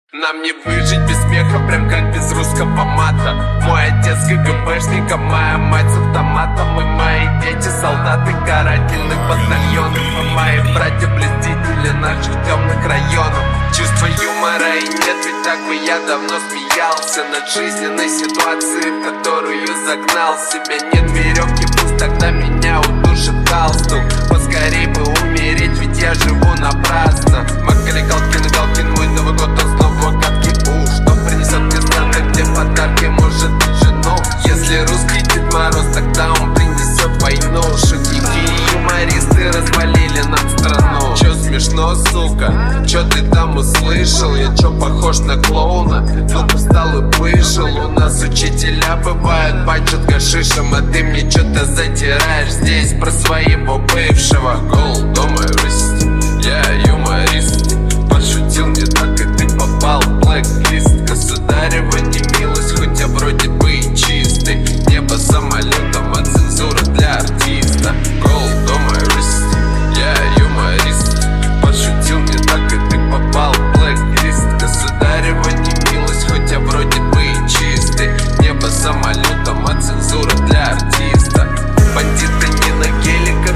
Нам не выжить без смеха, прям как без русского мата. Мой отец КГБшник, а моя мать с автоматом. И мои дети солдаты карательных батальонов, а мои братья блюстители наших темных районов. Чувства юмора и нет, ведь так бы я давно смеялся над жизненной ситуацией, в которую загнал себя. Нет веревки, пусть тогда меня удушит галстук. Поскорей бы умереть, ведь я живу напрасно. Макали Галкин, мой Новый год, он снова гадкий уж. Что принесет мне страны, где подарки, может и жену. Если русский Дед Мороз, тогда он принесет войну. Шутники и юмористы развалили нам страну. Чё смешно, сука? Чё ты там услышал? Я чё похож на клоуна? Ну-ка встал и вышел. У нас учителя бывают пачут гашишем, а ты мне чё-то затираешь здесь про своего бывшего. Гол, думаешь, я юморист. Пошутил не так, и ты попал в блэк-лист. Государева немилость, хоть я вроде бы и чистый. Небо самолетом, а цензура для артиста. Гол, думаешь, я юморист. Пошутил не так, и ты попал в блэк-лист. Государева немилость, хоть я вроде бы и чистый. Небо самолетом, а цензура для артиста. Бандиты не на геликах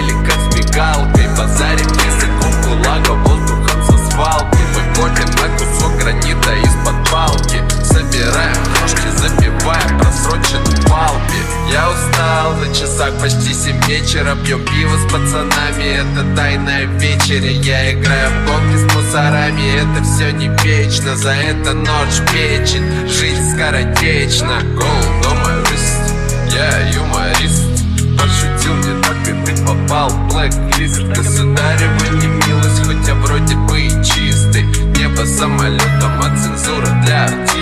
с мигалкой. Базарим языком кулага, воздухом со свалки. Мы ходим на кусок гранита из-под палки. Собираем ножки, запиваем просроченный палпи. Я устал, на часах почти 7 вечера. Пьем пиво с пацанами, это тайная вечеря. Я играю в гонки с мусорами, это все не вечно. За это ночь печень, жизнь скоротечна. Гол, думаешь, я юморист. Пошутил не так, и ты попал в блэк-лист. Государева немилость, хоть я вроде бы и чистый. Небо самолетом, а цензура для артиста.